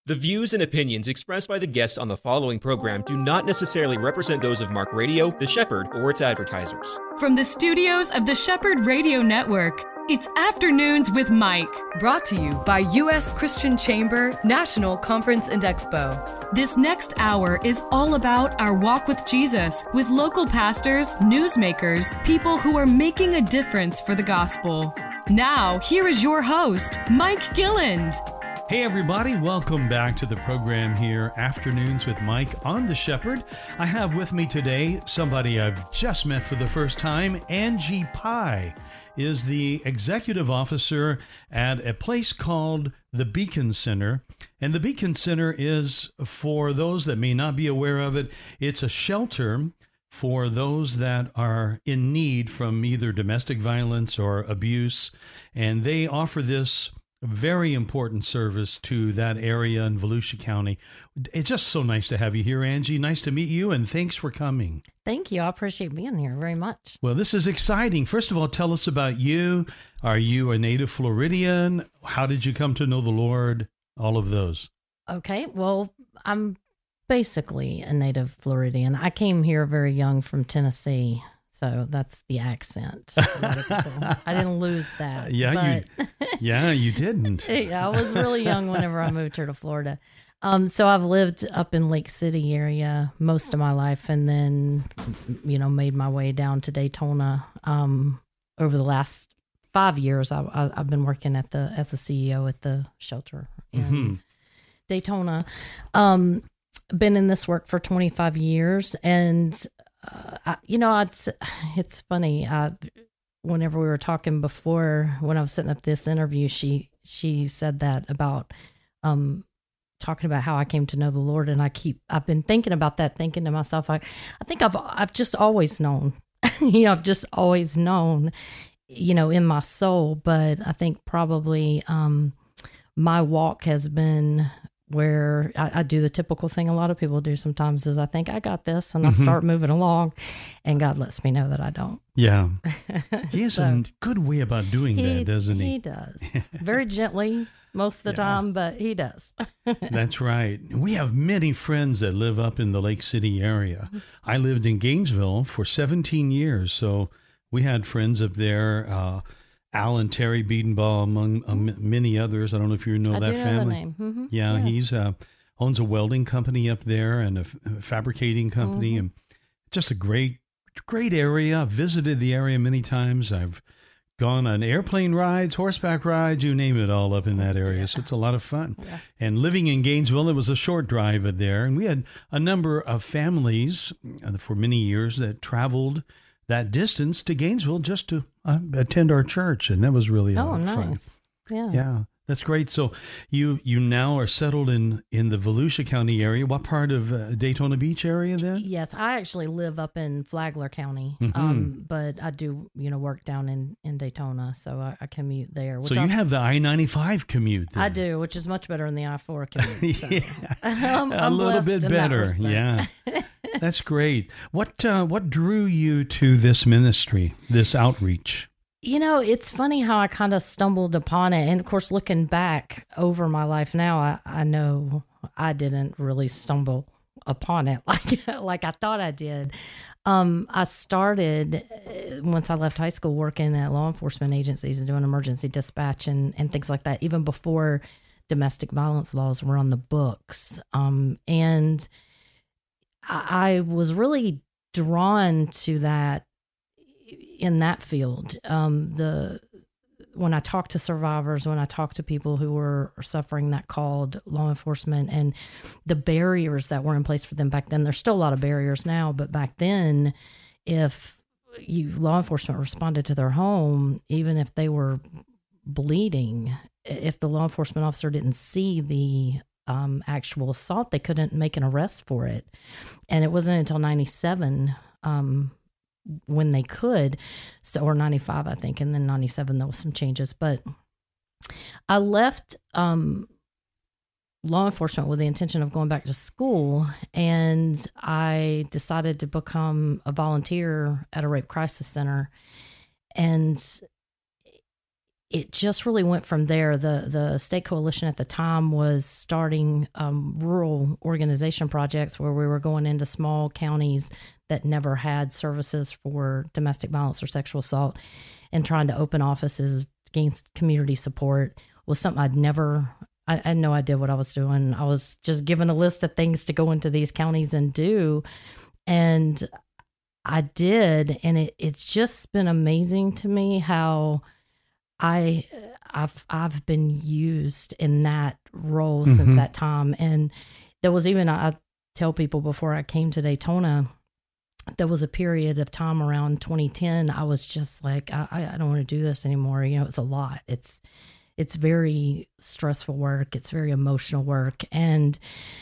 The views and opinions expressed by the guests on the following program do not necessarily represent those of Mark Radio, The Shepherd, or its advertisers. From the studios of the Shepherd Radio Network, it's Afternoons with Mike, brought to you by U.S. Christian Chamber National Conference and Expo. This next hour is all about our walk with Jesus, with local pastors, newsmakers, people who are making a difference for the gospel. Now, here is your host, Mike Gilland. Hey everybody, welcome back to the program here, Afternoons with Mike on The Shepherd. I have with me today somebody I've just met for the first time. Angie Pye is the executive officer at a place called the Beacon Center. And the Beacon Center is, for those that may not be aware of it, it's a shelter for those that are in need from either domestic violence or abuse. And they offer this very important service to that area in Volusia County. It's just so nice to have you here, Angie. Nice to meet you, and thanks for coming. Thank you. I appreciate being here very much. Well, this is exciting. First of all, tell us about you. Are you a native Floridian? How did you come to know the Lord? All of those. Okay. Well, I'm basically a native Floridian. I came here very young from Tennessee. So that's the accent. A lot of people. I didn't lose that. You didn't. Yeah, I was really young whenever I moved here to Florida. So I've lived up in Lake City area most of my life, and then, made my way down to Daytona. Over the last 5 years, I've been working as a CEO at the shelter in Daytona. Been in this work for 25 years, and it's funny. Whenever we were talking before, when I was setting up this interview, she said that about talking about how I came to know the Lord, and I've been thinking about that, thinking to myself, I think I've just always known, I've just always known, in my soul. But I think probably my walk has been where I do the typical thing a lot of people do sometimes, is I think I got this, and I start moving along, and God lets me know that I don't. Yeah. He has a good way about doing that, doesn't he? He does. Very gently most of the time, but he does. That's right. We have many friends that live up in the Lake City area. I lived in Gainesville for 17 years, so we had friends up there. Al and Terry Biedenbaugh, among many others. I don't know if you know that family. I do know the name. Mm-hmm. Yeah, yes. He's owns a welding company up there and a fabricating company, and just a great area. I've visited the area many times. I've gone on airplane rides, horseback rides, you name it, all up in that area. So it's a lot of fun. Yeah. And living in Gainesville, it was a short drive there, and we had a number of families for many years that traveled that distance to Gainesville just to attend our church, and that was really fun. Nice. Yeah, that's great. So you now are settled in the Volusia County area. What part of Daytona Beach area then? Yes, I actually live up in Flagler County, but I do work down in Daytona, so I commute there. So you have the I-95 commute then. I do, which is much better than the I-4 commute. So. I'm a little bit better. Yeah. That's great. What drew you to this ministry, this outreach? It's funny how I kind of stumbled upon it. And of course, looking back over my life now, I know I didn't really stumble upon it like I thought I did. I started, once I left high school, working at law enforcement agencies and doing emergency dispatch and things like that, even before domestic violence laws were on the books. And I was really drawn to that in that field. When I talk to survivors, when I talk to people who were suffering that called law enforcement, and the barriers that were in place for them back then, there's still a lot of barriers now, but back then, if law enforcement responded to their home, even if they were bleeding, if the law enforcement officer didn't see the actual assault, they couldn't make an arrest for it. And it wasn't until 97 when they could, or 95, I think, and then 97 there was some changes. But I left law enforcement with the intention of going back to school, and I decided to become a volunteer at a rape crisis center. And it just really went from there. The state coalition at the time was starting rural organization projects where we were going into small counties that never had services for domestic violence or sexual assault, and trying to open offices, gain community support was something I had no idea what I was doing. I was just given a list of things to go into these counties and do. And I did. And it's just been amazing to me how I've been used in that role since that time. And there was even, I tell people before I came to Daytona, there was a period of time around 2010. I was just like, I don't want to do this anymore. You know, it's a lot. It's very stressful work. It's very emotional work. And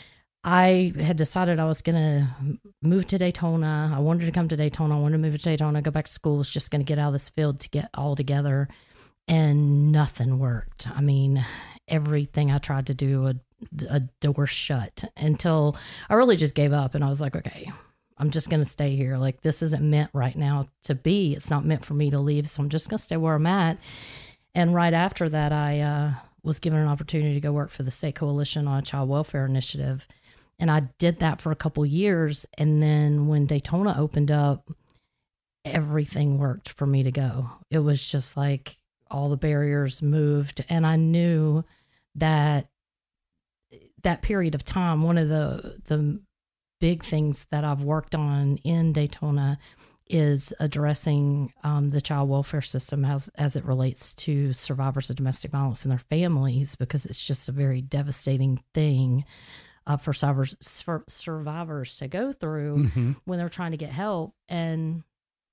I had decided I was going to move to Daytona. I wanted to come to Daytona. I wanted to move to Daytona, go back to school. I was just going to get out of this field to get all together. And nothing worked. I mean, everything I tried to do, a door shut, until I really just gave up. And I was like, okay, I'm just going to stay here. Like, this isn't meant right now to be. It's not meant for me to leave. So I'm just going to stay where I'm at. And right after that, I was given an opportunity to go work for the state coalition on a child welfare initiative. And I did that for a couple years. And then when Daytona opened up, everything worked for me to go. It was just like all the barriers moved. And I knew that that period of time, one of the big things that I've worked on in Daytona is addressing the child welfare system as it relates to survivors of domestic violence and their families, because it's just a very devastating thing for survivors to go through when they're trying to get help. And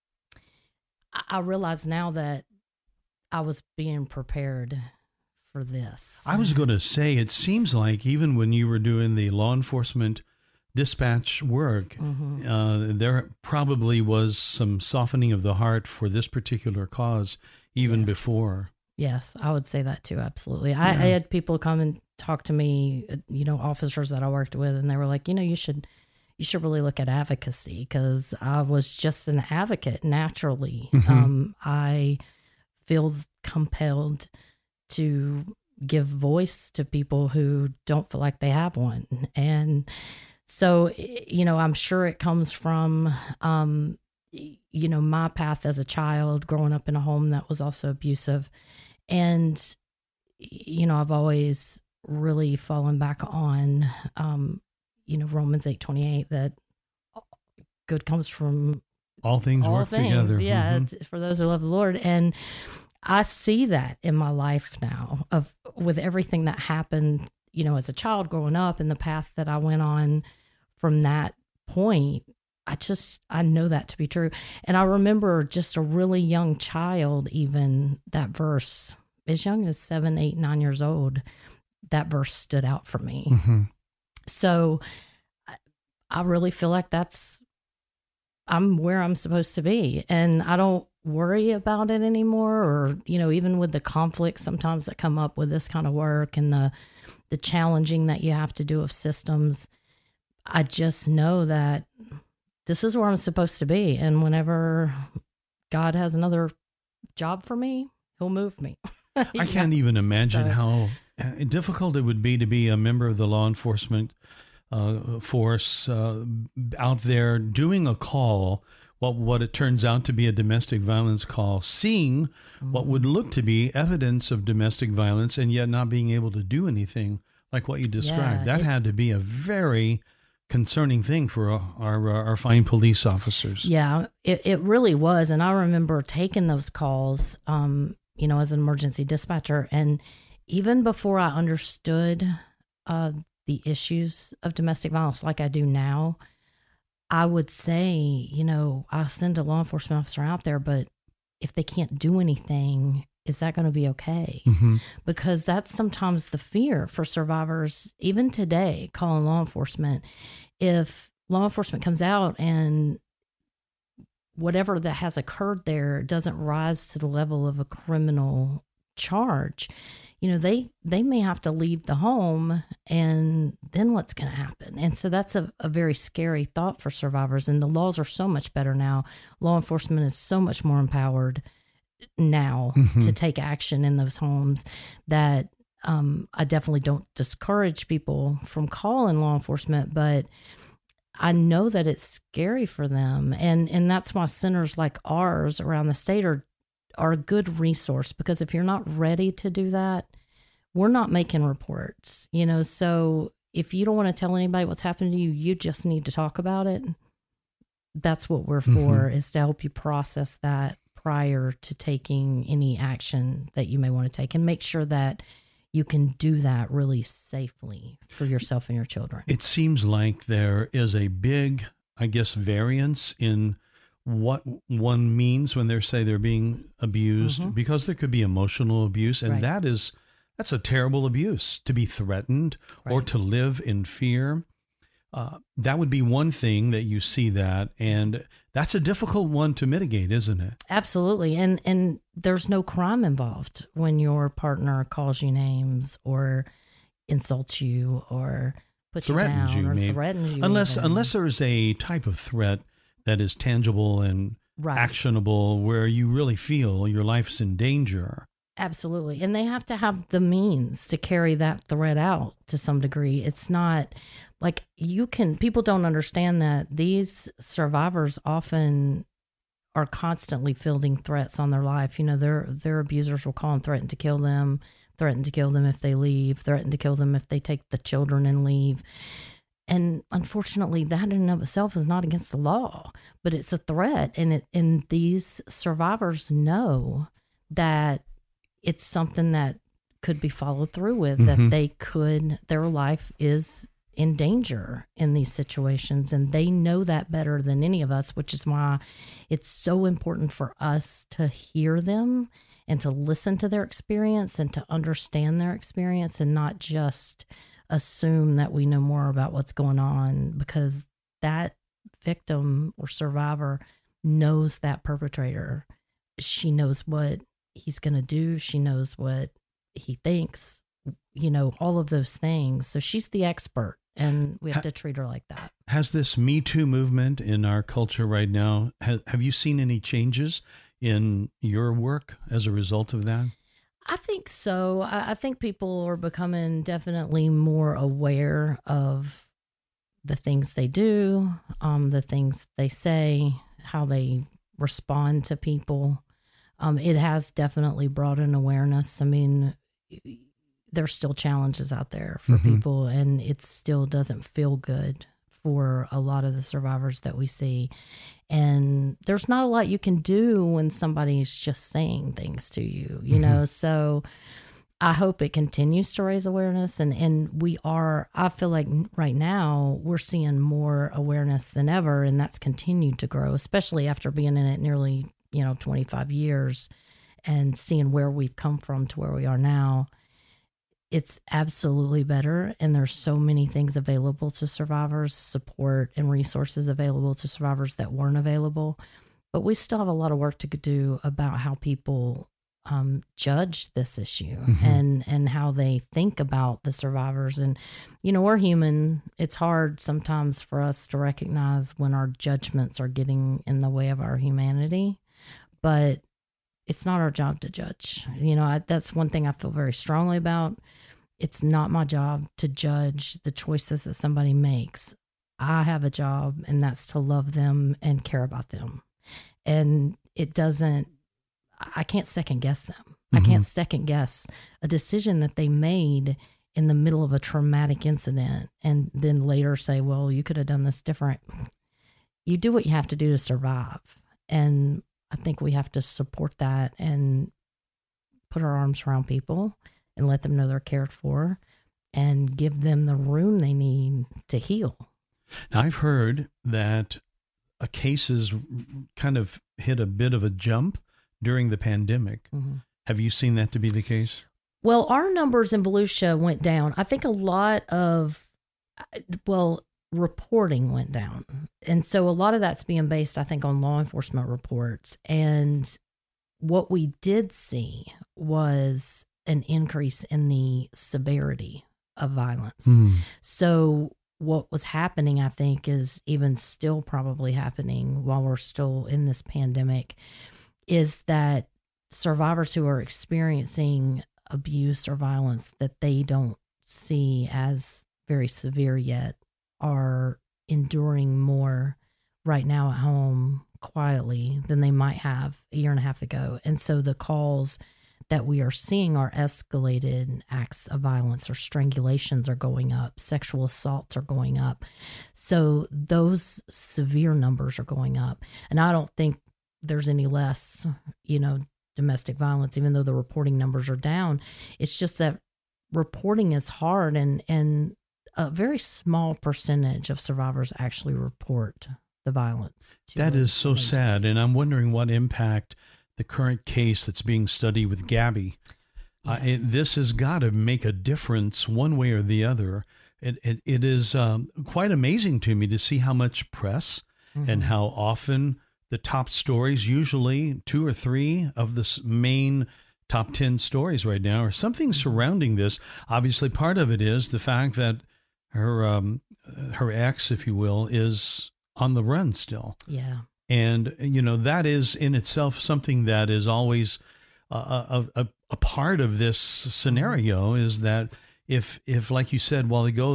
I realize now that I was being prepared for this. I was going to say, it seems like even when you were doing the law enforcement dispatch work, there probably was some softening of the heart for this particular cause even before. Yes, I would say that too. Absolutely. I had people come and talk to me, you know, officers that I worked with, and they were like, you know, you should really look at advocacy, because I was just an advocate naturally. I feel compelled to give voice to people who don't feel like they have one. And so, you know, I'm sure it comes from, you know, my path as a child, growing up in a home that was also abusive. And, you know, I've always really fallen back on, you know, Romans 8:28, that good comes from all things work together. Yeah, for those who love the Lord. And I see that in my life now, with everything that happened, you know, as a child growing up, and the path that I went on from that point. I know that to be true. And I remember just a really young child, even that verse, as young as 7, 8, 9 years old, that verse stood out for me. So I really feel like I'm where I'm supposed to be. And I don't worry about it anymore, or, you know, even with the conflicts sometimes that come up with this kind of work, and the challenging that you have to do of systems, I just know that this is where I'm supposed to be. And whenever God has another job for me, he'll move me. I can't even imagine how difficult it would be to be a member of the law enforcement force out there doing a call, what it turns out to be a domestic violence call, seeing what would look to be evidence of domestic violence, and yet not being able to do anything like what you described. That had to be a very concerning thing for our fine police officers. Yeah, it really was. And I remember taking those calls, you know, as an emergency dispatcher. And even before I understood the issues of domestic violence like I do now, I would say, you know, I'll send a law enforcement officer out there, but if they can't do anything, is that going to be okay? Because that's sometimes the fear for survivors, even today, calling law enforcement. If law enforcement comes out and whatever that has occurred there doesn't rise to the level of a criminal charge, you know, they may have to leave the home, and then what's going to happen? And so that's a very scary thought for survivors. And the laws are so much better now. Law enforcement is so much more empowered now to take action in those homes, that I definitely don't discourage people from calling law enforcement, but I know that it's scary for them. And that's why centers like ours around the state are a good resource, because if you're not ready to do that, we're not making reports, so if you don't want to tell anybody what's happened to you, you just need to talk about it. That's what we're for, is to help you process that prior to taking any action that you may want to take, and make sure that you can do that really safely for yourself and your children. It seems like there is a big, variance in what one means when they say they're being abused, because there could be emotional abuse, and that's a terrible abuse, to be threatened or to live in fear. That would be one thing that you see that, and that's a difficult one to mitigate, isn't it? Absolutely. And there's no crime involved when your partner calls you names or insults you or puts threatens you down you, or threatens you. Unless there's a type of threat that is tangible and actionable, where you really feel your life's in danger. Absolutely. And they have to have the means to carry that threat out to some degree. It's not like people don't understand that these survivors often are constantly fielding threats on their life. Their abusers will call and threaten to kill them if they leave, threaten to kill them if they take the children and leave. And unfortunately, that in and of itself is not against the law, but it's a threat. And these survivors know that it's something that could be followed through with, that their life is in danger in these situations. And they know that better than any of us, which is why it's so important for us to hear them and to listen to their experience and to understand their experience, and not just assume that we know more about what's going on, because that victim or survivor knows that perpetrator. She knows what he's going to do. She knows what he thinks, all of those things. So she's the expert, and we have to treat her like that. Has this Me Too movement in our culture right now, have you seen any changes in your work as a result of that? I think so. I think people are becoming definitely more aware of the things they do, the things they say, how they respond to people. It has definitely brought an awareness. I mean, there's still challenges out there for people, and it still doesn't feel good for a lot of the survivors that we see. And there's not a lot you can do when somebody's just saying things to you, so I hope it continues to raise awareness. And I feel like right now we're seeing more awareness than ever, and that's continued to grow, especially after being in it nearly 25 years and seeing where we've come from to where we are now. It's absolutely better. And there's so many things available to survivors, support and resources available to survivors that weren't available. But we still have a lot of work to do about how people judge this issue and how they think about the survivors. And, we're human. It's hard sometimes for us to recognize when our judgments are getting in the way of our humanity. But it's not our job to judge. That's one thing I feel very strongly about. It's not my job to judge the choices that somebody makes. I have a job, and that's to love them and care about them. And I can't second guess them. I can't second guess a decision that they made in the middle of a traumatic incident and then later say, well, you could have done this different. You do what you have to do to survive. And I think we have to support that and put our arms around people and let them know they're cared for and give them the room they need to heal. Now, I've heard that cases kind of hit a bit of a jump during the pandemic. Have you seen that to be the case? Well, our numbers in Volusia went down. I think a lot of, reporting went down. And so a lot of that's being based, I think, on law enforcement reports. And what we did see was an increase in the severity of violence. So what was happening, I think, is even still probably happening while we're still in this pandemic, is that survivors who are experiencing abuse or violence that they don't see as very severe yet are enduring more right now at home quietly than they might have a year and a half ago. And so the calls that we are seeing are escalated acts of violence, or strangulations are going up, sexual assaults are going up. So those severe numbers are going up. And I don't think there's any less, domestic violence, even though the reporting numbers are down. It's just that reporting is hard, and a very small percentage of survivors actually report the violence. That is so sad. And I'm wondering what impact the current case that's being studied with Gabby, this has got to make a difference one way or the other. It is quite amazing to me to see how much press and how often the top stories, usually 2 or 3 of the main top 10 stories right now, are something surrounding this. Obviously, part of it is the fact that her ex, if you will, is on the run still. Yeah. And, that is in itself something that is always a part of this scenario, is that if like you said a while ago,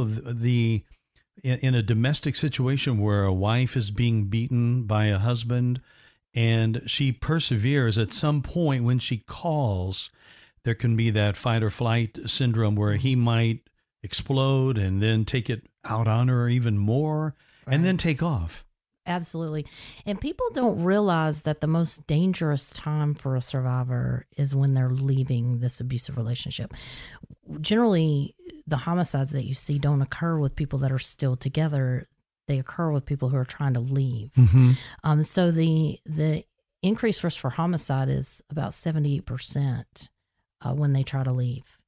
in a domestic situation where a wife is being beaten by a husband and she perseveres, at some point when she calls, there can be that fight or flight syndrome where he might explode and then take it out on her even more and then take off. Absolutely. And people don't realize that the most dangerous time for a survivor is when they're leaving this abusive relationship. Generally, the homicides that you see don't occur with people that are still together. They occur with people who are trying to leave. So the increased risk for homicide is about 78% when they try to leave.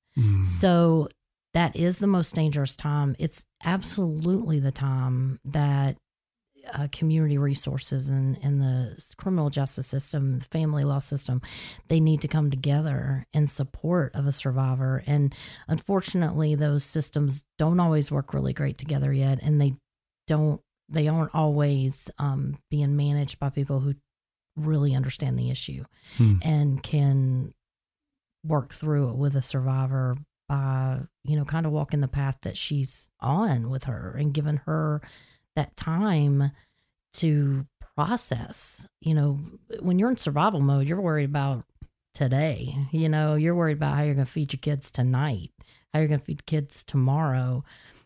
So that is the most dangerous time. It's absolutely the time that community resources and the criminal justice system, the family law system, they need to come together in support of a survivor. And unfortunately, those systems don't always work really great together yet, and they aren't always being managed by people who really understand the issue and can work through it with a survivor by, kind of walking the path that she's on with her and giving her that time to process. When you're in survival mode, you're worried about today. You're worried about how you're going to feed your kids tonight, how you're going to feed kids tomorrow.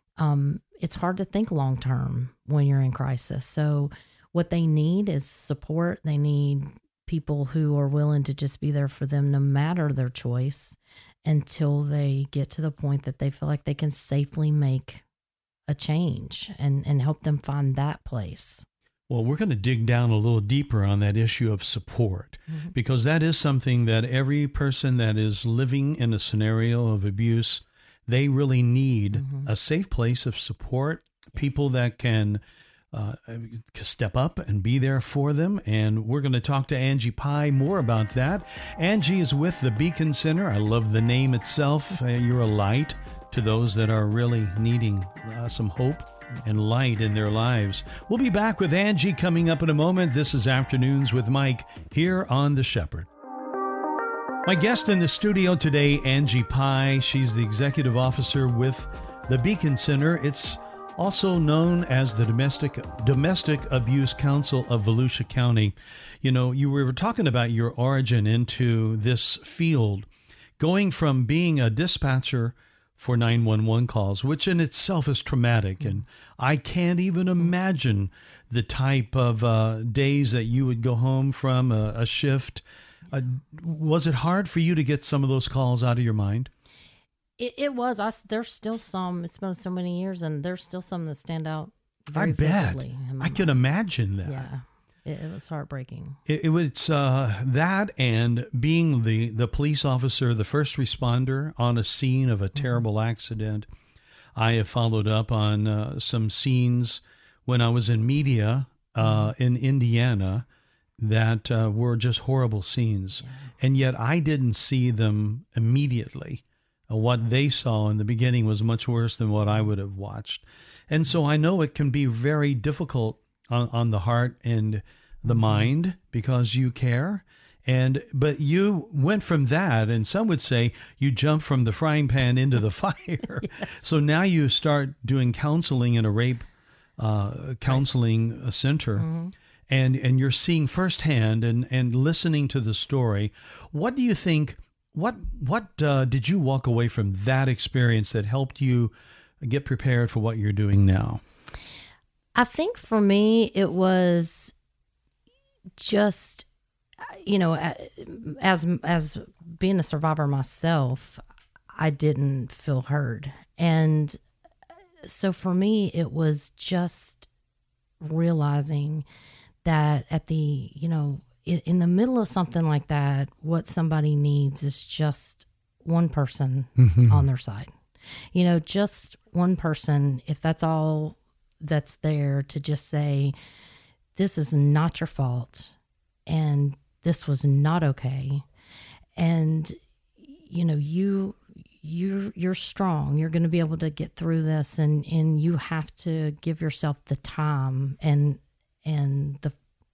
It's hard to think long term when you're in crisis. So what they need is support. They need people who are willing to just be there for them no matter their choice, until they get to the point that they feel like they can safely make a change and help them find that place. Well, we're going to dig down a little deeper on that issue of support, because that is something that every person that is living in a scenario of abuse, they really need a safe place of support, people that can step up and be there for them. And we're going to talk to Angie Pye more about that. Angie is with the Beacon Center. I love the name itself. You're a light to those that are really needing some hope and light in their lives. We'll be back with Angie coming up in a moment. This is Afternoons with Mike here on The Shepherd. My guest in the studio today, Angie Pye. She's the executive officer with the Beacon Center. It's also known as the Domestic Abuse Council of Volusia County. You were talking about your origin into this field, going from being a dispatcher for 911 calls, which in itself is traumatic. And I can't even imagine the type of days that you would go home from a shift. Was it hard for you to get some of those calls out of your mind? It was. There's still some. It's been so many years, and there's still some that stand out very I bet. vividly. I can imagine that. Yeah. It was heartbreaking. It's that, and being the police officer, the first responder on a scene of a terrible accident. I have followed up on some scenes when I was in media in Indiana that were just horrible scenes. Yeah. And yet I didn't see them immediately. What they saw in the beginning was much worse than what I would have watched. And so I know it can be very difficult on the heart and the mind, because you care. But you went from that, and some would say you jumped from the frying pan into the fire. Yes. So now you start doing counseling in a rape counseling center. Mm-hmm. And you're seeing firsthand and listening to the story. What do you think, what did you walk away from that experience that helped you get prepared for what you're doing now? I think for me, it was just, as being a survivor myself, I didn't feel heard. And so for me, it was just realizing that at the, in the middle of something like that, what somebody needs is just one person on their side. Just one person, if that's all that's there, to just say, this is not your fault and this was not okay. And, you're strong. You're going to be able to get through this, and you have to give yourself the time and the,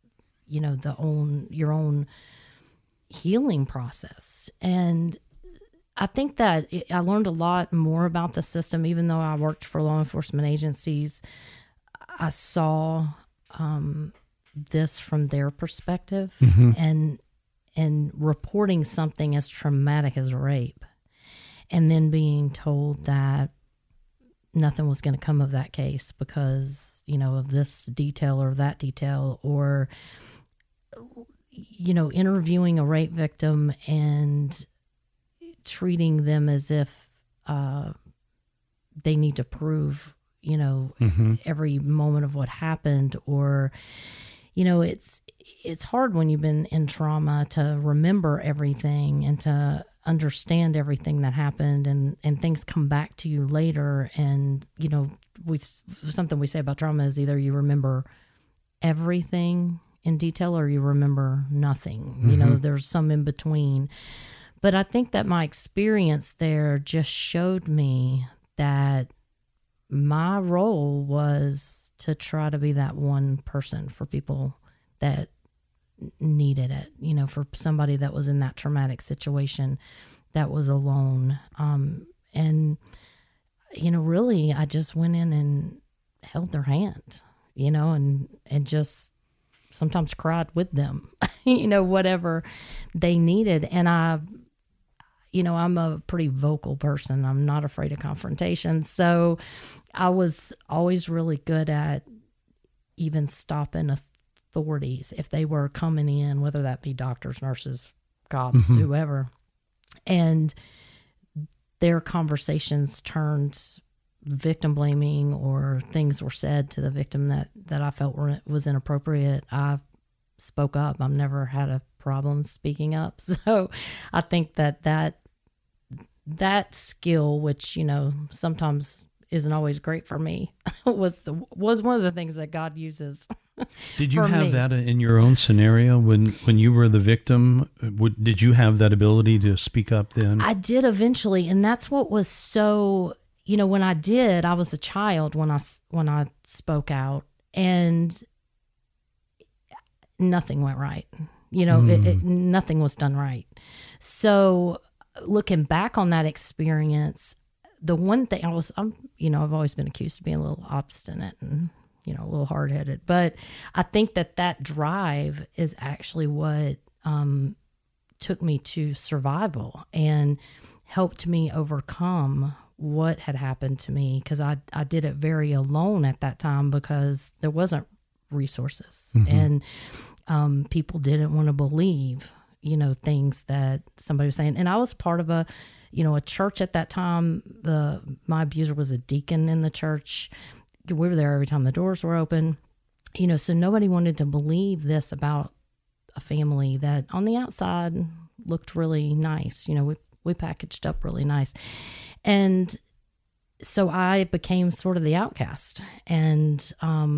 your own healing process. And I think that I learned a lot more about the system, even though I worked for law enforcement agencies. I saw this from their perspective, and reporting something as traumatic as rape, and then being told that nothing was going to come of that case because, of this detail or that detail, or, interviewing a rape victim and treating them as if they need to prove, every moment of what happened, or, it's hard when you've been in trauma to remember everything and to understand everything that happened, and things come back to you later. And, something we say about trauma is either you remember everything in detail or you remember nothing. There's some in between. But I think that my experience there just showed me that my role was to try to be that one person for people that needed it, for somebody that was in that traumatic situation, that was alone. And, really, I just went in and held their hand, and just sometimes cried with them, whatever they needed. And I'm a pretty vocal person. I'm not afraid of confrontation. So I was always really good at even stopping authorities if they were coming in, whether that be doctors, nurses, cops, whoever. And their conversations turned victim blaming, or things were said to the victim that I felt was inappropriate. I spoke up. I've never had a problem speaking up. So I think that skill, which, sometimes isn't always great for me, was one of the things that God uses. Did you have that in your own scenario when you were the victim? Did you have that ability to speak up then? I did eventually, and that's what was so. When I did, I was a child when I spoke out, and nothing went right. Nothing was done right. So looking back on that experience, the one thing I've always been accused of being a little obstinate and, a little hard-headed, but I think that drive is actually what took me to survival and helped me overcome what had happened to me, because I did it very alone at that time because there wasn't resources, and people didn't want to believe, things that somebody was saying. And I was part of a church at that time. My abuser was a deacon in the church. We were there every time the doors were open, so nobody wanted to believe this about a family that on the outside looked really nice. We packaged up really nice. And so I became sort of the outcast, and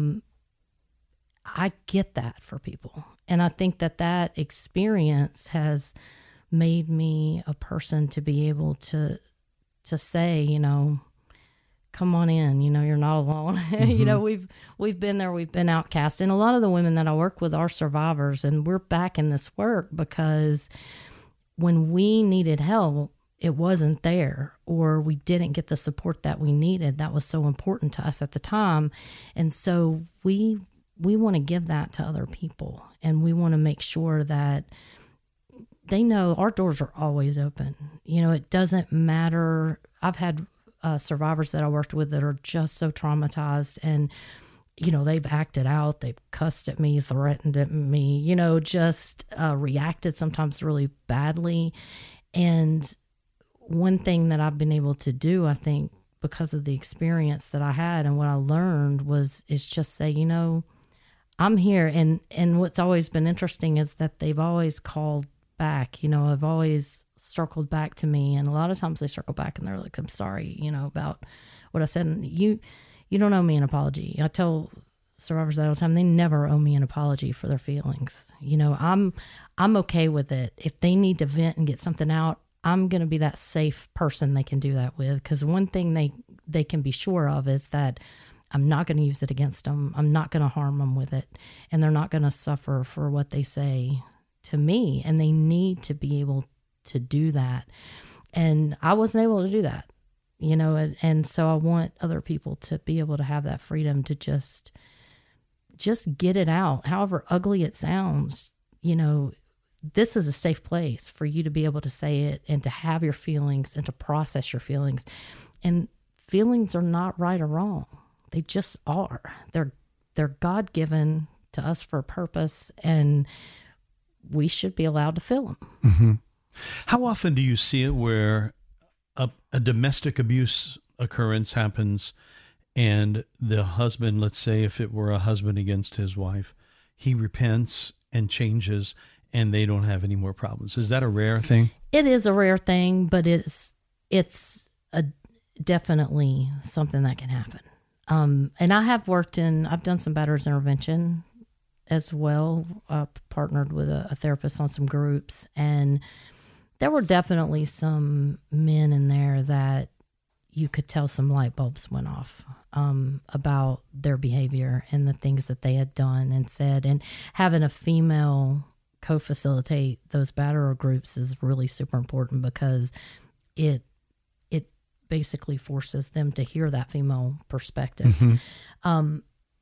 I get that for people. And I think that experience has made me a person to be able to say, come on in, you're not alone. Mm-hmm. We've been there, we've been outcast. And a lot of the women that I work with are survivors, and we're back in this work because when we needed help, it wasn't there, or we didn't get the support that we needed. That was so important to us at the time. And so we want to give that to other people, and we want to make sure that they know our doors are always open. It doesn't matter. I've had survivors that I worked with that are just so traumatized, and they've acted out, they've cussed at me, threatened at me, just reacted sometimes really badly. And one thing that I've been able to do, I think, because of the experience that I had and what I learned is just say, I'm here. And what's always been interesting is that they've always called back. I've always circled back to me, and a lot of times they circle back and they're like, I'm sorry, about what I said. And you don't owe me an apology. I tell survivors that all the time. They never owe me an apology for their feelings. I'm okay with it. If they need to vent and get something out, I'm going to be that safe person they can do that with. Because one thing they can be sure of is that I'm not going to use it against them. I'm not going to harm them with it. And they're not going to suffer for what they say to me. And they need to be able to do that. And I wasn't able to do that, and so I want other people to be able to have that freedom to just get it out, however ugly it sounds. This is a safe place for you to be able to say it and to have your feelings and to process your feelings. And feelings are not right or wrong. They just are. They're God-given to us for a purpose, and we should be allowed to feel them. Mm-hmm. How often do you see it where a domestic abuse occurrence happens and the husband, let's say if it were a husband against his wife, he repents and changes and they don't have any more problems? Is that a rare thing? It is a rare thing, but it's definitely something that can happen. And I've done some batterers intervention as well, partnered with a therapist on some groups, and there were definitely some men in there that you could tell some light bulbs went off about their behavior and the things that they had done and said. And having a female co-facilitate those batterer groups is really super important because it basically forces them to hear that female perspective. Mm-hmm.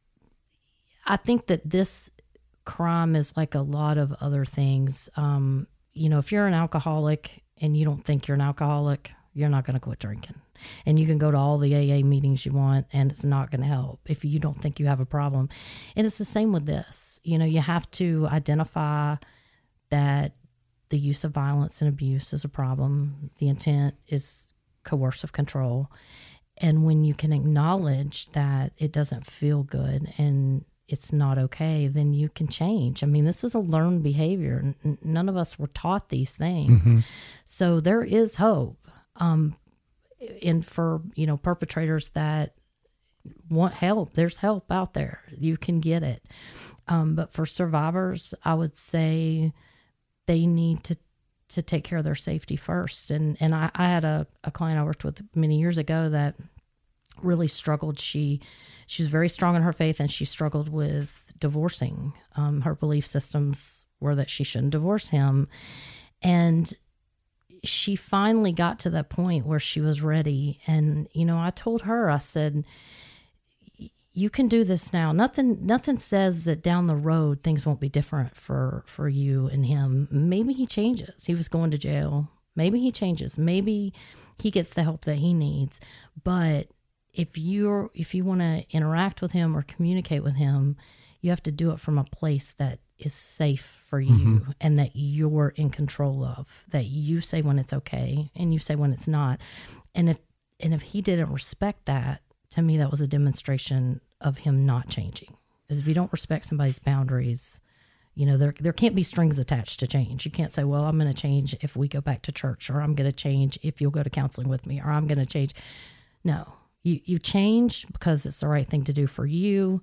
I think that this crime is like a lot of other things. If you're an alcoholic and you don't think you're an alcoholic, you're not going to quit drinking. And you can go to all the AA meetings you want, and it's not going to help if you don't think you have a problem. And it's the same with this. You have to identify that the use of violence and abuse is a problem. The intent is coercive control. And when you can acknowledge that it doesn't feel good and it's not okay, then you can change. I mean, this is a learned behavior. None of us were taught these things. Mm-hmm. So there is hope. And for, perpetrators that want help, there's help out there. You can get it. But for survivors, I would say they need to take care of their safety first. And I had a client I worked with many years ago that really struggled. She was very strong in her faith, and she struggled with divorcing. Her belief systems were that she shouldn't divorce him. And she finally got to that point where she was ready. And, I told her, I said, you can do this now. Nothing says that down the road things won't be different for you and him. Maybe he changes. He was going to jail. Maybe he changes. Maybe he gets the help that he needs. But if you want to interact with him or communicate with him, you have to do it from a place that is safe for you, mm-hmm. and that you're in control of, that you say when it's okay and you say when it's not. And if he didn't respect that, to me, that was a demonstration of him not changing. Because if you don't respect somebody's boundaries, there can't be strings attached to change. You can't say, well, I'm going to change if we go back to church, or I'm going to change if you'll go to counseling with me, or I'm going to change. No, you change because it's the right thing to do for you,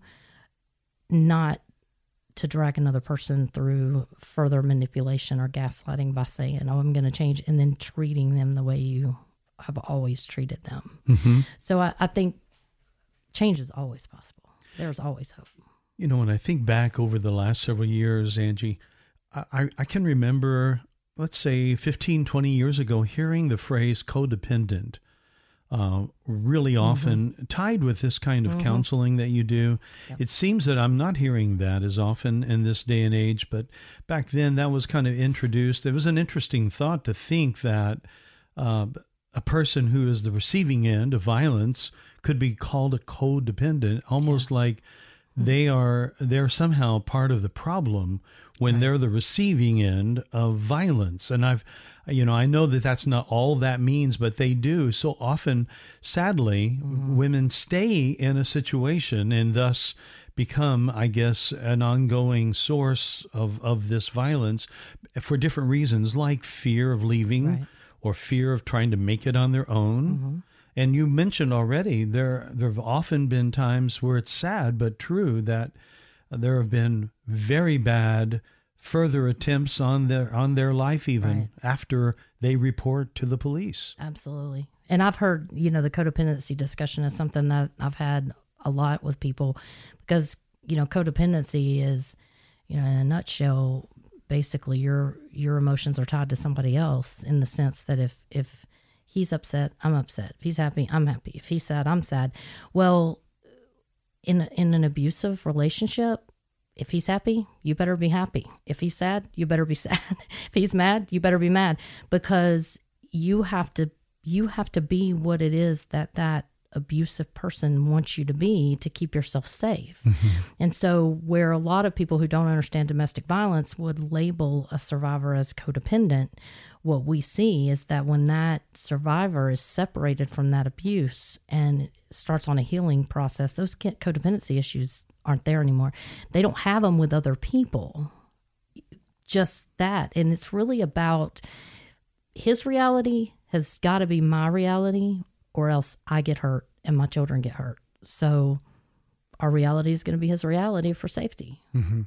not to drag another person through further manipulation or gaslighting by saying, oh, I'm going to change, and then treating them the way you have always treated them. Mm-hmm. So I think change is always possible. There's always hope. You know, when I think back over the last several years, Angie, I can remember, let's say 15, 20 years ago, hearing the phrase codependent really often tied with this kind of counseling that you do. Yep. It seems that I'm not hearing that as often in this day and age, but back then that was kind of introduced. It was an interesting thought to think that a person who is the receiving end of violence could be called a codependent, almost like they're somehow part of the problem when they're the receiving end of violence. And I know that that's not all that means, but they do. So often, sadly, women stay in a situation and thus become, I guess, an ongoing source of this violence for different reasons, like fear of leaving or fear of trying to make it on their own. And you mentioned already, there have often been times where it's sad but true that there have been very bad further attempts on their life even after they report to the police. Absolutely. And I've heard, the codependency discussion is something that I've had a lot with people because, codependency is, in a nutshell, basically your emotions are tied to somebody else in the sense that if he's upset, I'm upset. If he's happy, I'm happy. If he's sad, I'm sad. Well, in an abusive relationship, if he's happy, you better be happy. If he's sad, you better be sad. If he's mad, you better be mad, because you have to be what it is that abusive person wants you to be to keep yourself safe. And so where a lot of people who don't understand domestic violence would label a survivor as codependent, what we see is that when that survivor is separated from that abuse and starts on a healing process, those codependency issues aren't there anymore. They don't have them with other people. Just that. And it's really about his reality has got to be my reality, or else I get hurt and my children get hurt. So our reality is going to be his reality for safety.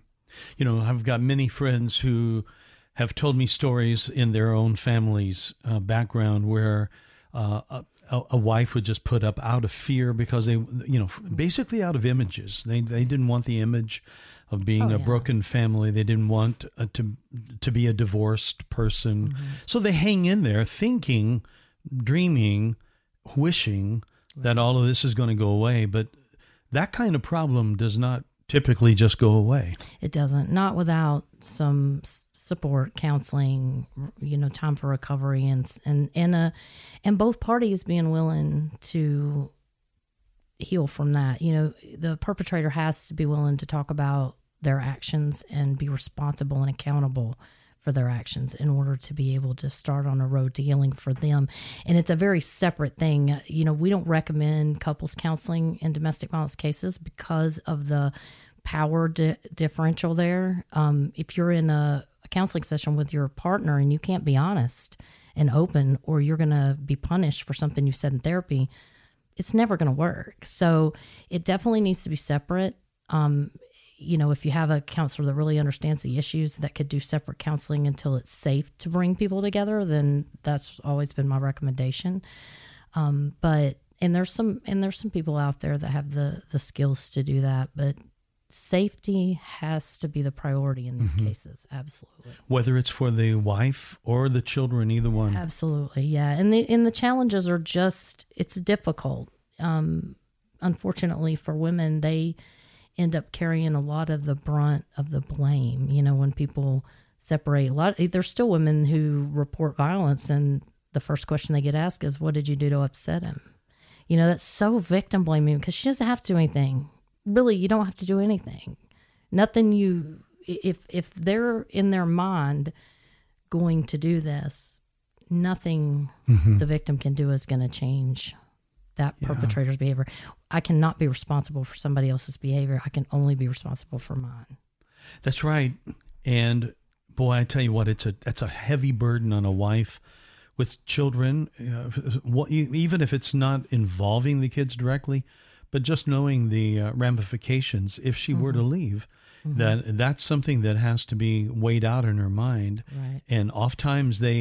I've got many friends who have told me stories in their own family's background where a wife would just put up out of fear because they, basically out of images. They didn't want the image of being a broken family. They didn't want to be a divorced person. So they hang in there thinking, dreaming, wishing that all of this is going to go away. But that kind of problem does not typically just go away. It doesn't. Not without some support, counseling, time for recovery, and both parties being willing to heal from that. The perpetrator has to be willing to talk about their actions and be responsible and accountable for their actions in order to be able to start on a road to healing for them. And it's a very separate thing. We don't recommend couples counseling in domestic violence cases because of the power differential there. If you're in a counseling session with your partner and you can't be honest and open, or you're going to be punished for something you said in therapy, it's never going to work. So it definitely needs to be separate. If you have a counselor that really understands the issues that could do separate counseling until it's safe to bring people together, then that's always been my recommendation. But there's some people out there that have the skills to do that, but safety has to be the priority in these cases. Absolutely. Whether it's for the wife or the children, either one. Absolutely. Yeah. And the challenges are it's difficult. Unfortunately for women, they end up carrying a lot of the brunt of the blame. When people separate, there's still women who report violence and the first question they get asked is, what did you do to upset him? That's so victim blaming because she doesn't have to do anything. Really, you don't have to do anything. Nothing if they're in their mind going to do this, nothing the victim can do is going to change that perpetrator's behavior. I cannot be responsible for somebody else's behavior. I can only be responsible for mine. That's right. And boy, I tell you what, it's a heavy burden on a wife with children, even if it's not involving the kids directly, but just knowing the ramifications if she were to leave, that's something that has to be weighed out in her mind. Right. And oftentimes they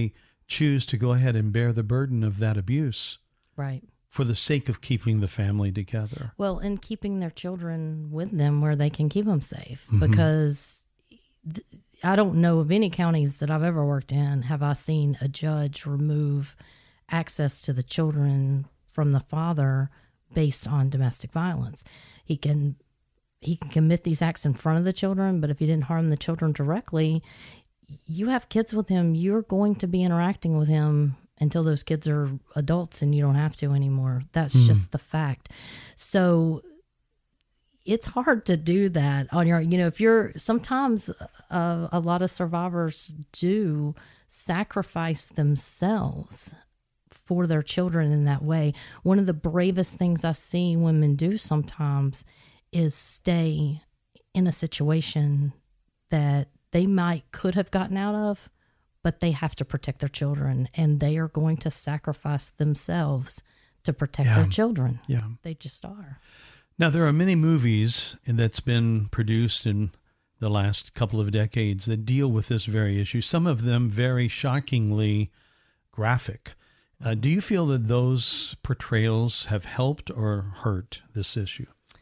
choose to go ahead and bear the burden of that abuse. Right. For the sake of keeping the family together. Well, and keeping their children with them where they can keep them safe. Mm-hmm. Because I don't know of any counties that I've ever worked in have I seen a judge remove access to the children from the father based on domestic violence. He can commit these acts in front of the children, but if he didn't harm the children directly, you have kids with him, you're going to be interacting with him until those kids are adults and you don't have to anymore. That's just the fact. So it's hard to do that on your, if you're, sometimes a lot of survivors do sacrifice themselves for their children in that way. One of the bravest things I see women do sometimes is stay in a situation that they could have gotten out of, but they have to protect their children, and they are going to sacrifice themselves to protect their children. Yeah. They just are. Now, there are many movies that's been produced in the last couple of decades that deal with this very issue, some of them very shockingly graphic. Do you feel that those portrayals have helped or hurt this issue?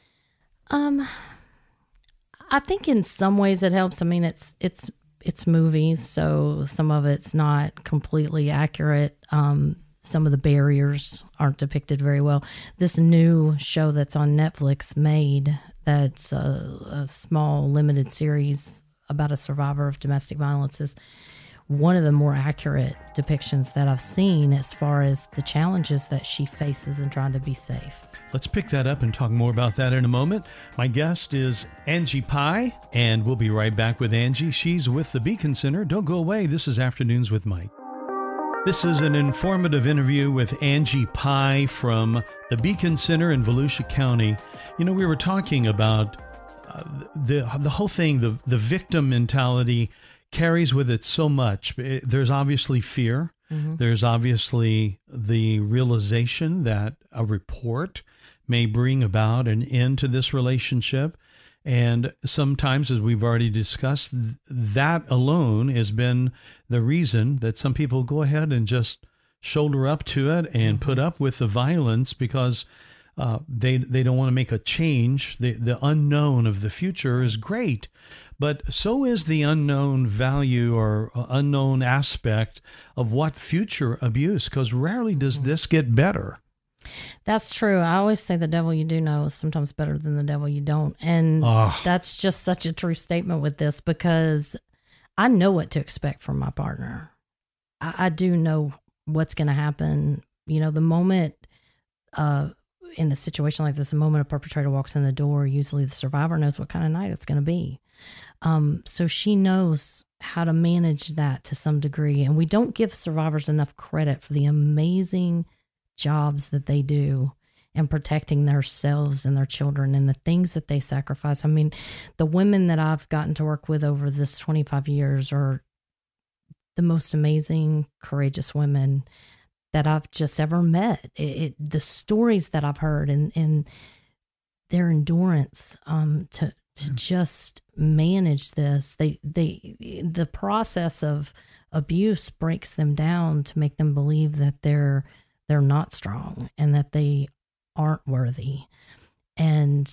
I think in some ways it helps. I mean, it's movies, so some of it's not completely accurate. Some of the barriers aren't depicted very well. This new show that's on Netflix, Made, that's a small limited series about a survivor of domestic violence, is one of the more accurate depictions that I've seen as far as the challenges that she faces in trying to be safe. Let's pick that up and talk more about that in a moment. My guest is Angie Pye, and we'll be right back with Angie. She's with the Beacon Center. Don't go away. This is Afternoons with Mike. This is an informative interview with Angie Pye from the Beacon Center in Volusia County. We were talking about the whole thing, the victim mentality carries with it so much. There's obviously fear. Mm-hmm. There's obviously the realization that a report may bring about an end to this relationship. And sometimes, as we've already discussed, that alone has been the reason that some people go ahead and just shoulder up to it and put up with the violence because they don't want to make a change. The unknown of the future is great, but so is the unknown value or unknown aspect of what future abuse, because rarely does this get better. That's true. I always say the devil you do know is sometimes better than the devil you don't. And that's just such a true statement with this, because I know what to expect from my partner. I do know what's going to happen. The moment in a situation like this, the moment a perpetrator walks in the door, usually the survivor knows what kind of night it's going to be. So she knows how to manage that to some degree. And we don't give survivors enough credit for the amazing jobs that they do in protecting themselves and their children and the things that they sacrifice. I mean, the women that I've gotten to work with over this 25 years are the most amazing, courageous women that I've just ever met. The stories that I've heard and their endurance to just manage this, the process of abuse breaks them down to make them believe that they're not strong and that they aren't worthy. And,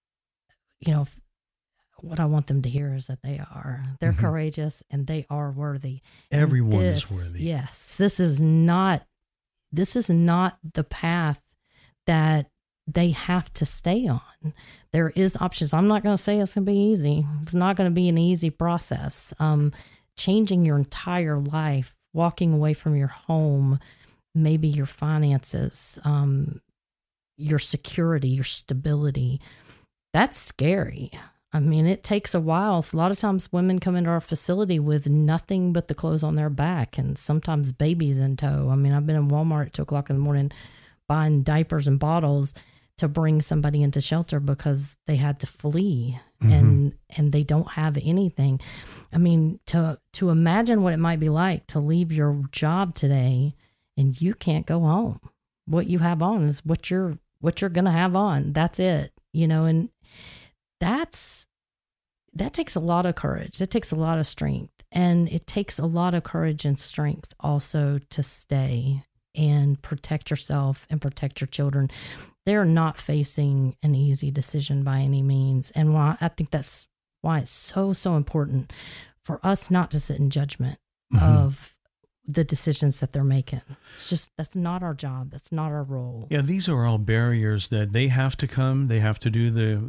what I want them to hear is that they are. They're courageous and they are worthy. Everyone is worthy. Yes. This is not the path that they have to stay on. There is options. I'm not going to say it's going to be easy. It's not going to be an easy process. Changing your entire life, walking away from your home, maybe your finances, your security, your stability. That's scary. I mean, it takes a while. A lot of times women come into our facility with nothing but the clothes on their back and sometimes babies in tow. I mean, I've been in Walmart at 2:00 in the morning buying diapers and bottles to bring somebody into shelter because they had to flee and they don't have anything. I mean, to imagine what it might be like to leave your job today and you can't go home. What you have on is what you're going to have on. That's it, and that takes a lot of courage. That takes a lot of strength. And it takes a lot of courage and strength also to stay and protect yourself and protect your children. They're not facing an easy decision by any means. And I think that's why it's so, so important for us not to sit in judgment of the decisions that they're making. It's just, that's not our job. That's not our role. Yeah, these are all barriers that they have to come. They have to do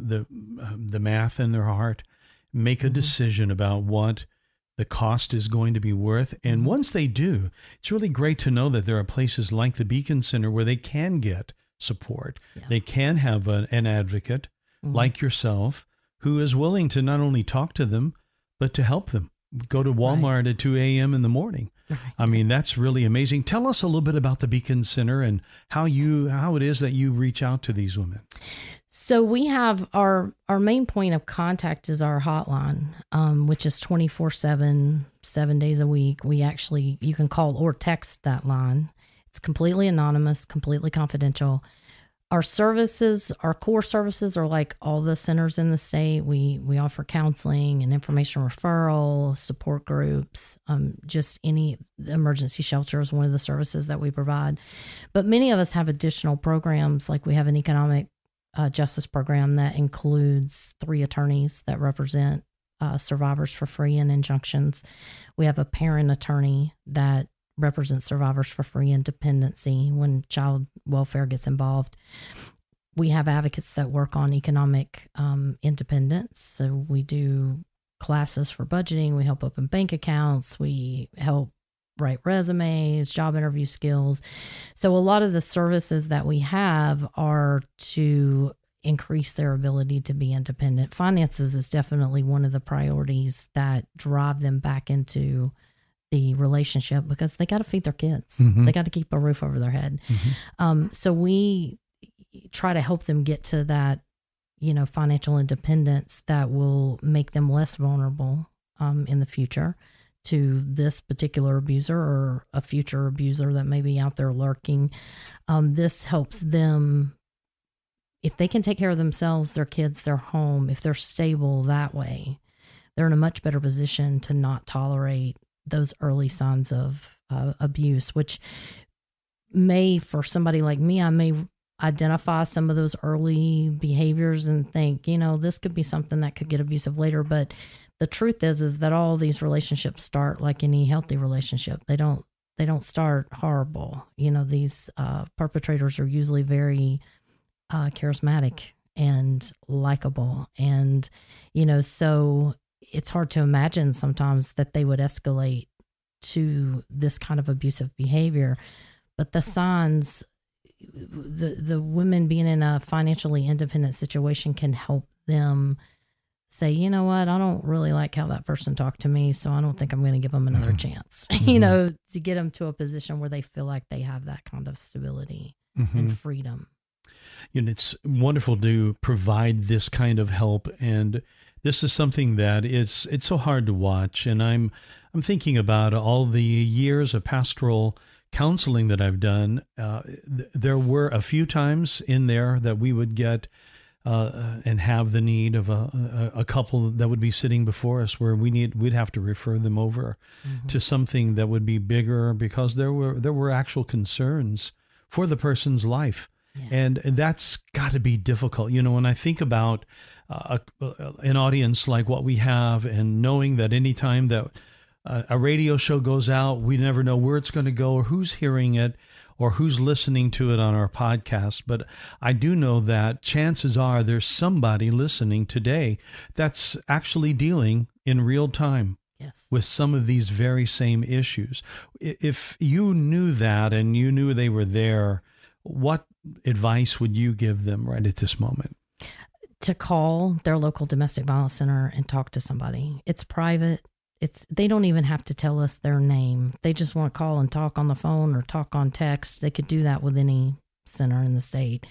the math in their heart, make a decision about what the cost is going to be worth. And once they do, it's really great to know that there are places like the Beacon Center where they can get support. Yeah. They can have an advocate like yourself who is willing to not only talk to them, but to help them. Go to Walmart at 2 a.m. in the morning. Right. I mean, that's really amazing. Tell us a little bit about the Beacon Center and how it is that you reach out to these women. So we have our main point of contact is our hotline, which is 24/7, 7 days a week. You can call or text that line. It's completely anonymous, completely confidential. Our services, our core services are like all the centers in the state. We offer counseling and information referral, support groups, just any emergency shelter is one of the services that we provide. But many of us have additional programs, like we have an economic justice program that includes 3 attorneys that represent survivors for free in injunctions. We have a parent attorney that represents survivors for free in dependency when child welfare gets involved. We have advocates that work on economic independence. So we do classes for budgeting. We help open bank accounts. We help write resumes, job interview skills. So a lot of the services that we have are to increase their ability to be independent. Finances is definitely one of the priorities that drive them back into the relationship because they got to feed their kids. They got to keep a roof over their head. So we try to help them get to that, financial independence that will make them less vulnerable in the future to this particular abuser or a future abuser that may be out there lurking. This helps them, if they can take care of themselves, their kids, their home, if they're stable that way, they're in a much better position to not tolerate those early signs of abuse, which may, for somebody like me, I may identify some of those early behaviors and think, this could be something that could get abusive later. But the truth is that all these relationships start like any healthy relationship. They don't start horrible. These perpetrators are usually very charismatic and likable. And, so it's hard to imagine sometimes that they would escalate to this kind of abusive behavior. But the signs, the women being in a financially independent situation can help them say, you know what, I don't really like how that person talked to me, so I don't think I'm going to give them another chance, to get them to a position where they feel like they have that kind of stability and freedom. It's wonderful to provide this kind of help, and this is something that it's so hard to watch. And I'm thinking about all the years of pastoral counseling that I've done. There were a few times in there that we would get and have the need of a couple that would be sitting before us where we'd have to refer them over to something that would be bigger because there were actual concerns for the person's life. Yeah. And that's got to be difficult. When I think about an audience like what we have and knowing that any time that a radio show goes out, we never know where it's going to go or who's hearing it or who's listening to it on our podcast. But I do know that chances are there's somebody listening today that's actually dealing in real time with some of these very same issues. If you knew that and you knew they were there, what advice would you give them right at this moment? To call their local domestic violence center and talk to somebody. It's private. They don't even have to tell us their name. They just want to call and talk on the phone or talk on text. They could do that with any center in the state.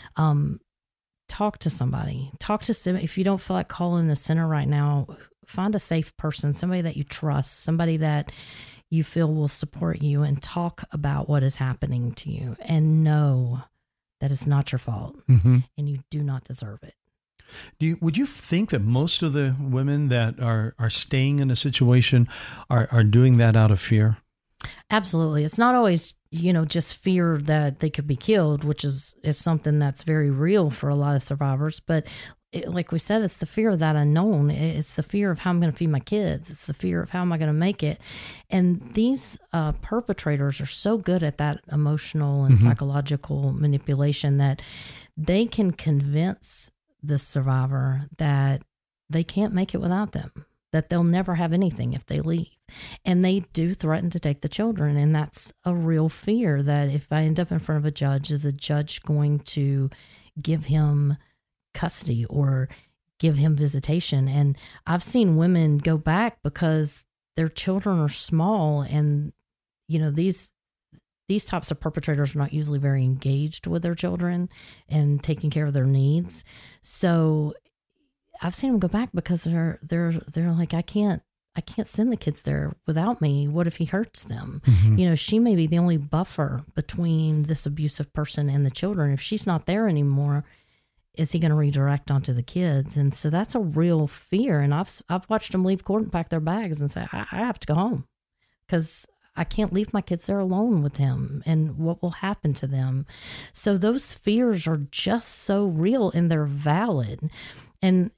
Talk to somebody. If you don't feel like calling the center right now, find a safe person, somebody that you trust, somebody that you feel will support you, and talk about what is happening to you and know that it's not your fault and you do not deserve it. Would you think that most of the women that are staying in a situation are doing that out of fear? Absolutely. It's not always, just fear that they could be killed, which is something that's very real for a lot of survivors. But like we said, it's the fear of that unknown. It's the fear of how I'm going to feed my kids. It's the fear of how am I going to make it. And these perpetrators are so good at that emotional and psychological manipulation that they can convince the survivor that they can't make it without them, that they'll never have anything if they leave. And they do threaten to take the children. And that's a real fear, that if I end up in front of a judge, is a judge going to give him custody or give him visitation? And I've seen women go back because their children are small, and these types of perpetrators are not usually very engaged with their children and taking care of their needs. So I've seen them go back because they're like, I can't send the kids there without me. What if he hurts them? She may be the only buffer between this abusive person and the children. If she's not there anymore, is he going to redirect onto the kids? And so that's a real fear. And I've watched them leave court and pack their bags and say, I have to go home because I can't leave my kids there alone with him, and what will happen to them. So those fears are just so real, and they're valid. And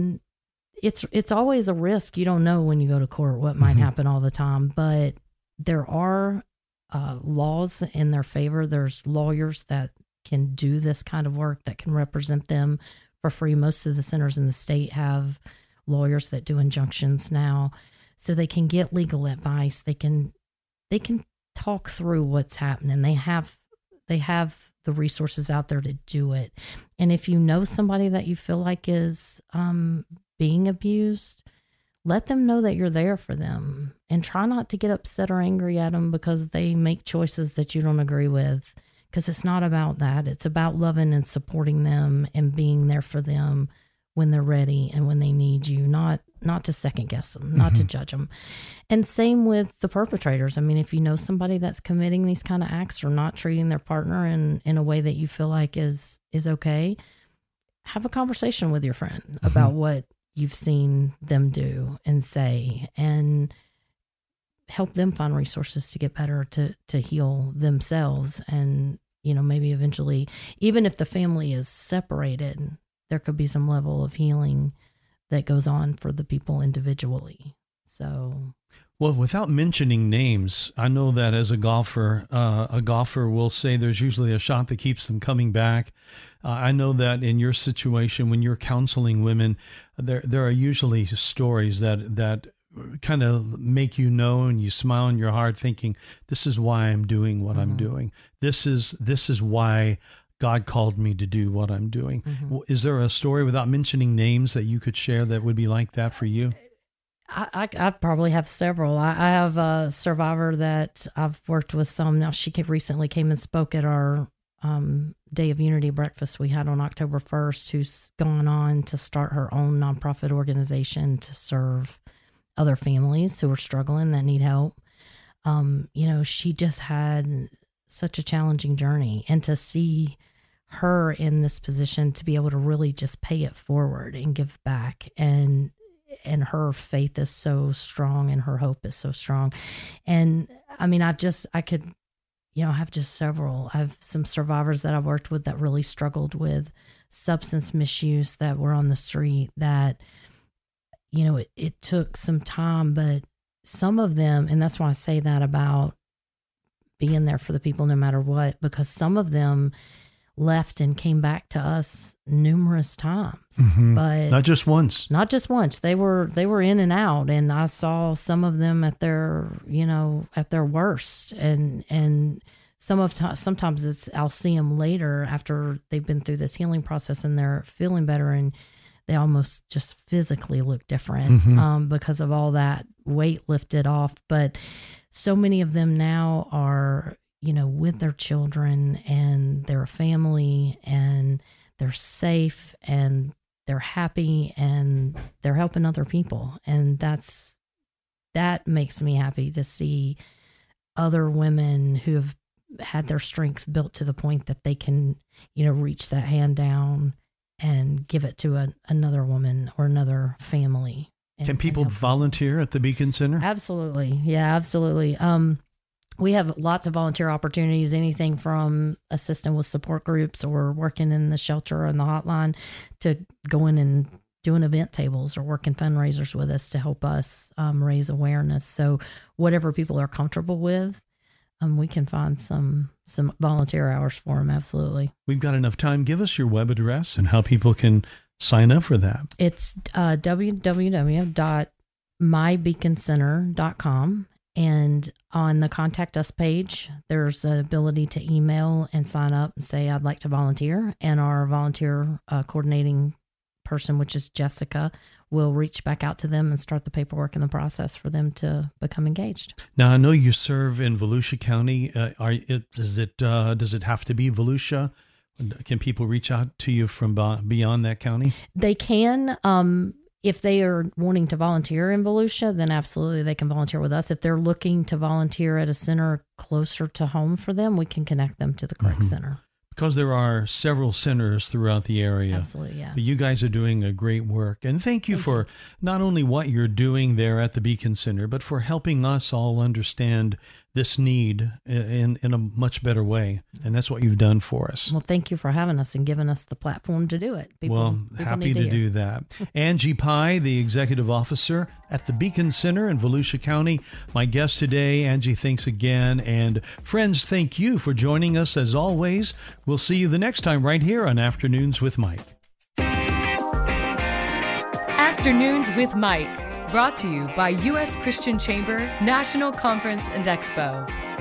it's always a risk. You don't know when you go to court what might happen all the time, but there are laws in their favor. There's lawyers that can do this kind of work, that can represent them for free. Most of the centers in the state have lawyers that do injunctions now, so they can get legal advice. They can talk through what's happening. They have the resources out there to do it. And if you know somebody that you feel like is being abused, let them know that you're there for them, and try not to get upset or angry at them because they make choices that you don't agree with, because it's not about that. It's about loving and supporting them and being there for them when they're ready and when they need you, not to second guess them, not to judge them. And same with the perpetrators. I mean, if you know somebody that's committing these kind of acts or not treating their partner in a way that you feel like is okay, have a conversation with your friend about what you've seen them do and say, and help them find resources to get better, to heal themselves. And, maybe eventually, even if the family is separated, there could be some level of healing that goes on for the people individually. So, well, without mentioning names, I know that as a golfer will say there's usually a shot that keeps them coming back. I know that in your situation, when you're counseling women, there are usually stories that kind of make and you smile in your heart thinking, this is why I'm doing what I'm doing. This is why God called me to do what I'm doing. Is there a story, without mentioning names, that you could share that would be like that for you? I probably have several. I have a survivor that I've worked with some. Now, she recently came and spoke at our Day of Unity breakfast we had on October 1st, who's gone on to start her own nonprofit organization to serve other families who are struggling, that need help. She just had such a challenging journey, and to see her in this position to be able to really just pay it forward and give back, and her faith is so strong and her hope is so strong. And I mean, I could have just several. I have some survivors that I've worked with that really struggled with substance misuse, that were on the street, that it took some time, but some of them, and that's why I say that about being there for the people no matter what, because some of them left and came back to us numerous times, but not just once. They were in and out, and I saw some of them at their worst, and sometimes I'll see them later after they've been through this healing process and they're feeling better, and they almost just physically look different because of all that weight lifted off. But so many of them now are, with their children and their family, and they're safe and they're happy and they're helping other people. And that makes me happy to see other women who have had their strength built to the point that they can, reach that hand down and give it to another woman or another family. Can people volunteer at the Beacon Center? Absolutely. Yeah, absolutely. We have lots of volunteer opportunities, anything from assisting with support groups or working in the shelter and the hotline to going and doing event tables or working fundraisers with us to help us raise awareness. So whatever people are comfortable with, we can find some volunteer hours for them. Absolutely. We've got enough time. Give us your web address and how people can sign up for that. It's www.mybeaconcenter.com. And on the Contact Us page, there's an ability to email and sign up and say, I'd like to volunteer. And our volunteer coordinating person, which is Jessica, will reach back out to them and start the paperwork and the process for them to become engaged. Now, I know you serve in Volusia County. Does it have to be Volusia? Can people reach out to you from beyond that county? They can. If they are wanting to volunteer in Volusia, then absolutely they can volunteer with us. If they're looking to volunteer at a center closer to home for them, we can connect them to the correct center. Because there are several centers throughout the area. Absolutely, yeah. But you guys are doing a great work. And thank you for not only what you're doing there at the Beacon Center, but for helping us all understand this need in a much better way. And that's what you've done for us. Well, thank you for having us and giving us the platform to do it. People happy to do that. Angie Pye, the executive officer at the Beacon Center in Volusia County, my guest today. Angie, thanks again. And friends, thank you for joining us as always. We'll see you the next time right here on Afternoons with Mike. Afternoons with Mike. Brought to you by U.S. Christian Chamber, National Conference and Expo.